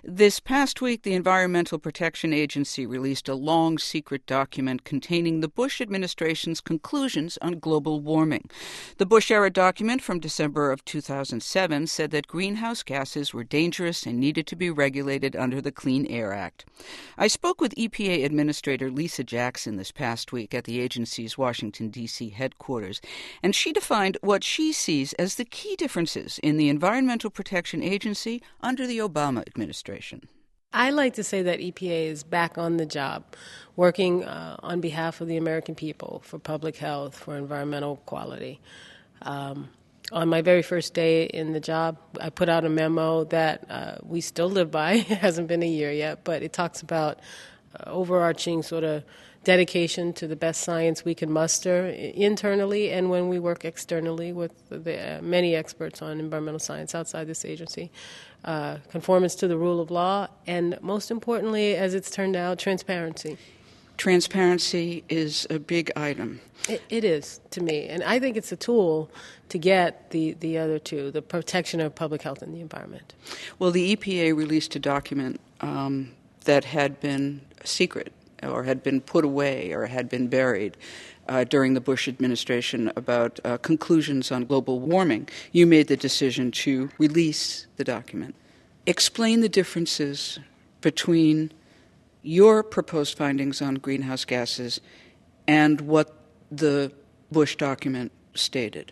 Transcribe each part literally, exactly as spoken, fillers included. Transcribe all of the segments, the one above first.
This past week, the Environmental Protection Agency released a long secret document containing the Bush administration's conclusions on global warming. The Bush-era document from December of two thousand seven said that greenhouse gases were dangerous and needed to be regulated under the Clean Air Act. I spoke with E P A Administrator Lisa Jackson this past week at the agency's Washington, D C headquarters, and she defined what she sees as the key differences in the Environmental Protection Agency under the Obama administration. I like to say that E P A is back on the job, working uh, on behalf of the American people for public health, for environmental quality. Um, on my very first day in the job, I put out a memo that uh, we still live by. It hasn't been a year yet, but it talks about uh, overarching sort of dedication to the best science we can muster internally and when we work externally with the, uh, many experts on environmental science outside this agency. Uh, conformance to the rule of law, and most importantly, as it's turned out, transparency. Transparency is a big item. It, it is, to me, and I think it's a tool to get the, the other two, the protection of public health and the environment. Well, the E P A released a document um, that had been secret or had been put away or had been buried uh, during the Bush administration about uh, conclusions on global warming. You made the decision to release the document. Explain the differences between your proposed findings on greenhouse gases and what the Bush document stated.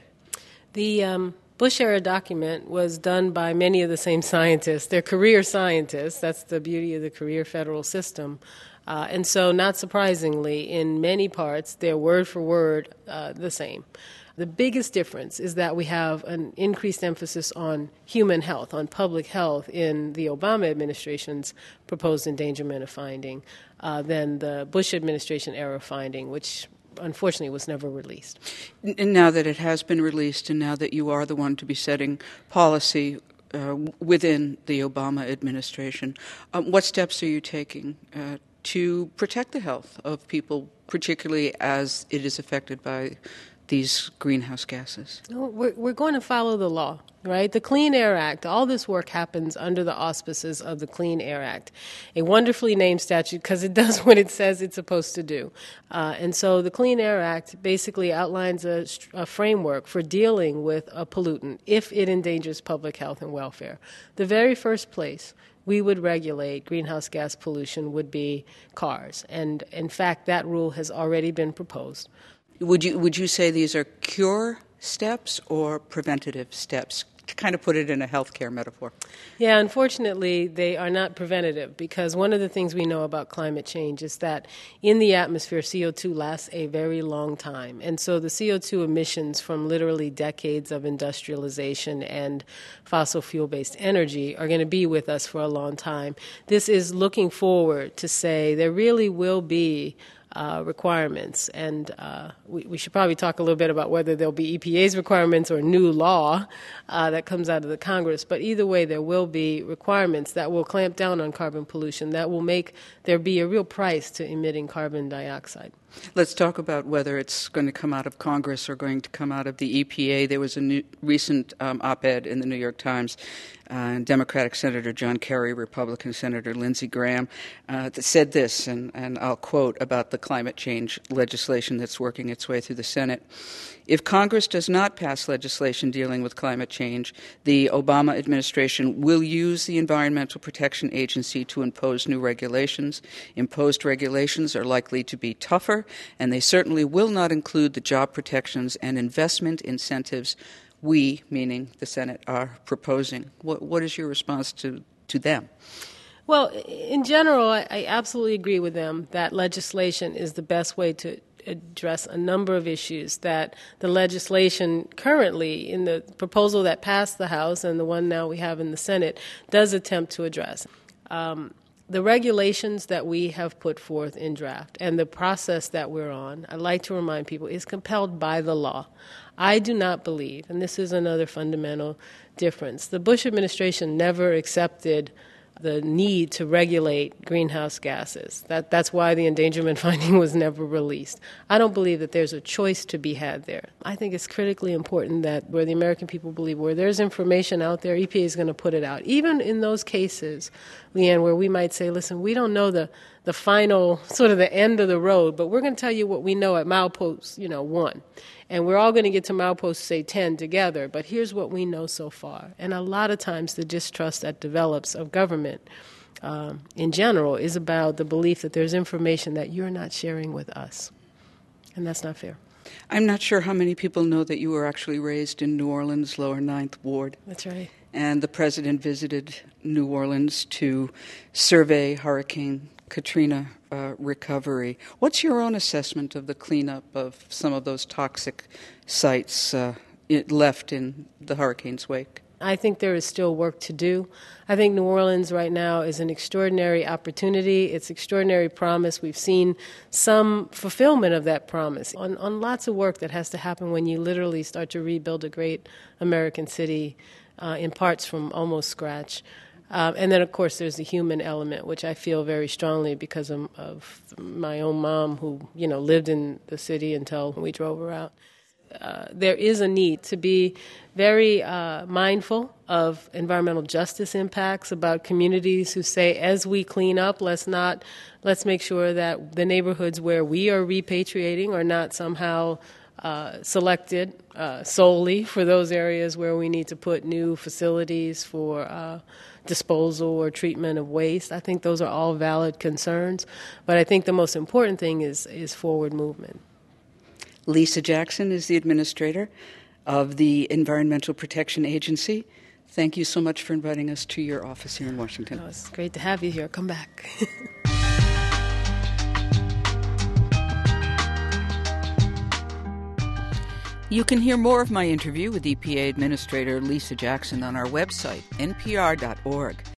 The um, Bush-era document was done by many of the same scientists. They're career scientists. That's the beauty of the career federal system. Uh, and so, not surprisingly, in many parts, they're word for word uh, the same. The biggest difference is that we have an increased emphasis on human health, on public health in the Obama administration's proposed endangerment of finding uh, than the Bush administration era finding, which unfortunately was never released. And now that it has been released and now that you are the one to be setting policy uh, within the Obama administration, um, what steps are you taking uh, to protect the health of people, particularly as it is affected by these greenhouse gases? We're, we're going to follow the law, right? The Clean Air Act, all this work happens under the auspices of the Clean Air Act, a wonderfully named statute because it does what it says it's supposed to do. Uh, and so the Clean Air Act basically outlines a, a framework for dealing with a pollutant if it endangers public health and welfare. The very first place we would regulate greenhouse gas pollution would be cars. And in fact, that rule has already been proposed. Would you would you say these are cure steps or preventative steps? To kind of put it in a healthcare metaphor. Yeah, unfortunately, they are not preventative because one of the things we know about climate change is that in the atmosphere, C O two lasts a very long time. And so the C O two emissions from literally decades of industrialization and fossil fuel-based energy are going to be with us for a long time. This is looking forward to say there really will be Uh, requirements, and uh, we, we should probably talk a little bit about whether there'll be E P A's requirements or new law uh, that comes out of the Congress, but either way there will be requirements that will clamp down on carbon pollution, that will make there be a real price to emitting carbon dioxide. Let's talk about whether it's going to come out of Congress or going to come out of the E P A. There was a new, recent um, op-ed in the New York Times, uh, Democratic Senator John Kerry, Republican Senator Lindsey Graham, uh, that said this, and, and I'll quote about the climate change legislation that's working its way through the Senate. If Congress does not pass legislation dealing with climate change, the Obama administration will use the Environmental Protection Agency to impose new regulations. Imposed regulations are likely to be tougher, and they certainly will not include the job protections and investment incentives we, meaning the Senate, are proposing. What, what is your response to, to them? Well, in general, I, I absolutely agree with them that legislation is the best way to address a number of issues that the legislation currently in the proposal that passed the House and the one now we have in the Senate does attempt to address. Um, the regulations that we have put forth in draft and the process that we're on, I'd like to remind people, is compelled by the law. I do not believe, and this is another fundamental difference, the Bush administration never accepted the need to regulate greenhouse gases. That, that's why the endangerment finding was never released. I don't believe that there's a choice to be had there. I think it's critically important that where the American people believe where there's information out there, E P A is going to put it out. Even in those cases, Leanne, where we might say, listen, we don't know the, the final, sort of the end of the road, but we're going to tell you what we know at milepost, you know, one. And we're all going to get to milepost, say, ten together, but here's what we know so far. And a lot of times the distrust that develops of government um, in general is about the belief that there's information that you're not sharing with us. And that's not fair. I'm not sure how many people know that you were actually raised in New Orleans, Lower Ninth Ward. That's right. And the president visited New Orleans to survey Hurricane Katrina uh, recovery. What's your own assessment of the cleanup of some of those toxic sites uh, it left in the hurricane's wake? I think there is still work to do. I think New Orleans right now is an extraordinary opportunity. It's extraordinary promise. We've seen some fulfillment of that promise on, on lots of work that has to happen when you literally start to rebuild a great American city uh, in parts from almost scratch. Uh, and then, of course, there's the human element, which I feel very strongly because of, of my own mom who, you know, lived in the city until we drove her out. Uh, there is a need to be very uh, mindful of environmental justice impacts, about communities who say, as we clean up, let's not, let's make sure that the neighborhoods where we are repatriating are not somehow uh, selected uh, solely for those areas where we need to put new facilities for uh, disposal or treatment of waste. I think those are all valid concerns, but I think the most important thing is is forward movement. Lisa Jackson is the administrator of the Environmental Protection Agency. Thank you so much for inviting us to your office here in Washington. Oh, it's great to have you here. Come back. You can hear more of my interview with E P A Administrator Lisa Jackson on our website, N P R dot org.